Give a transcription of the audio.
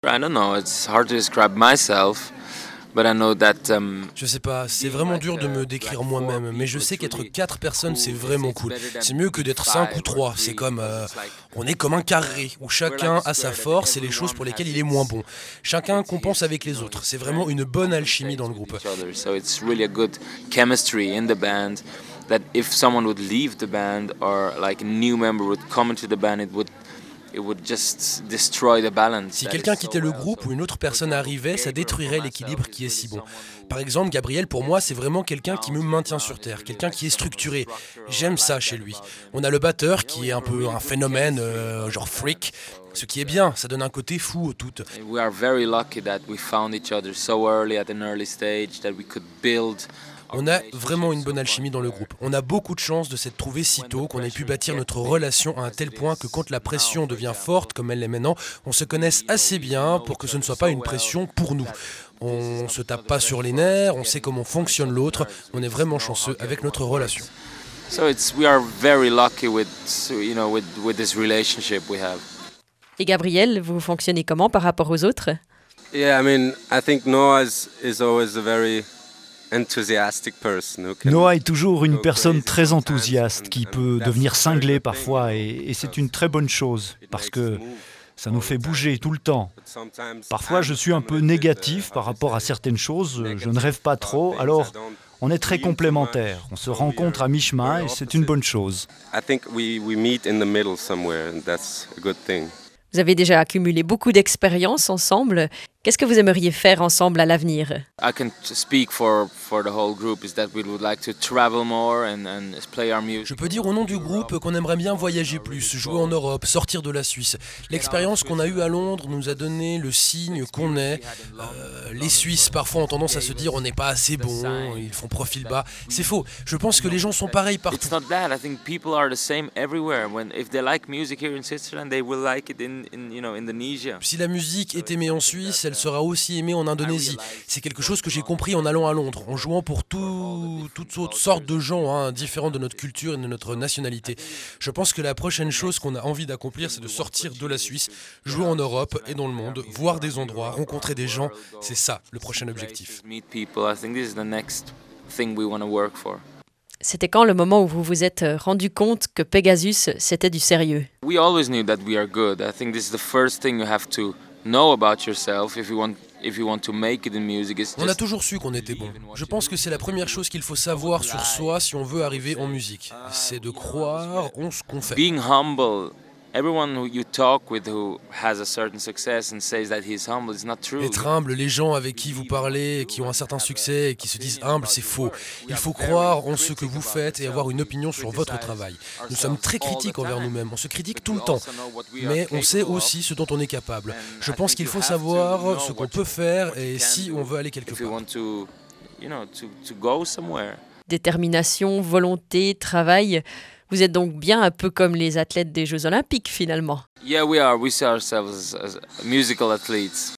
I don't know, it's hard to describe myself, but I know that Je sais pas, c'est vraiment dur de me décrire moi-même, mais je sais qu'être 4 personnes, c'est vraiment cool. C'est mieux que d'être 5 ou 3. C'est comme, on est comme un carré, où chacun a sa force et les choses pour lesquelles il est moins bon. Chacun compense avec les autres. C'est vraiment une bonne alchimie dans le groupe. so it's really a good chemistry in the band that if someone would leave the band or like a new member would come into the band, it would just destroy the balance. Si quelqu'un quittait le groupe ou une autre personne arrivait, ça détruirait l'équilibre qui est si bon. Par exemple, Gabriel, pour moi, c'est vraiment quelqu'un qui me maintient sur terre, quelqu'un qui est structuré. J'aime ça chez lui. On a le batteur qui est un peu un phénomène, genre freak, ce qui est bien, ça donne un côté fou au tout. We are very lucky that we found each other so early at an early stage that we could build. On a vraiment une bonne alchimie dans le groupe. On a beaucoup de chance de s'être trouvés si tôt qu'on ait pu bâtir notre relation à un tel point que quand la pression devient forte, comme elle l'est maintenant, on se connaisse assez bien pour que ce ne soit pas une pression pour nous. On se tape pas sur les nerfs, on sait comment fonctionne l'autre, on est vraiment chanceux avec notre relation. So we are very lucky with with this relationship we have. Et Gabriel, vous fonctionnez comment par rapport aux autres? Yeah, I mean, I think Noah is always a very enthusiastic person who can Noah est toujours une go personne crazy très sometimes, enthousiaste qui and peut that's devenir a very cinglé good parfois thing. et c'est une très bonne chose parce que ça nous fait bouger tout le temps. But sometimes Parfois je suis un peu négatif par rapport à certaines choses, je ne rêve pas trop, alors on est très complémentaires, on se rencontre à mi-chemin et c'est une bonne chose. I think we meet in the middle somewhere, and that's a good thing. Vous avez déjà accumulé beaucoup d'expérience ensemble. Qu'est-ce que vous aimeriez faire ensemble à l'avenir? I can speak for the whole group is that we would like to travel more and play our music. Je peux dire au nom du groupe qu'on aimerait bien voyager plus, jouer en Europe, sortir de la Suisse. L'expérience qu'on a eue à Londres nous a donné le signe qu'on est. Les Suisses parfois ont tendance à se dire on n'est pas assez bon, ils font profil bas. C'est faux, je pense que les gens sont pareils partout. It's not that. I think people are the same everywhere. If they like music here in Switzerland, they will like it in Indonesia. Si la musique est aimée en Suisse, elle sera aussi aimée en Indonésie. C'est quelque chose que j'ai compris en allant à Londres, en jouant pour toutes autres sortes de gens, différents de notre culture et de notre nationalité. Je pense que la prochaine chose qu'on a envie d'accomplir, c'est de sortir de la Suisse, jouer en Europe et dans le monde, voir des endroits, rencontrer des gens. C'est ça le prochain objectif. Meet people. I think this is the next thing we want to work for. C'était quand le moment où vous vous êtes rendu compte que Pegasus, c'était du sérieux? We always knew that we are good. I think this is the first thing you have to know about yourself if you want to make it in music. On a toujours su qu'on était bon. Je pense que c'est la première chose qu'il faut savoir sur soi si on veut arriver en musique. C'est de croire en ce qu'on fait. Being humble. Everyone who you talk with who has a certain success and says that he's humble is not true. Être humble, les gens avec qui vous parlez, qui ont un certain succès et qui se disent humbles, c'est faux. Il faut croire en ce que vous faites et avoir une opinion sur votre travail. Nous sommes très critiques envers nous-mêmes, on se critique tout le temps. Mais on sait aussi ce dont on est capable. Je pense qu'il faut savoir ce qu'on peut faire et si on veut aller quelque If you part. want to go somewhere. Détermination, volonté, travail. Vous êtes donc bien un peu comme les athlètes des Jeux Olympiques finalement. Yeah, we are. We see ourselves as musical athletes.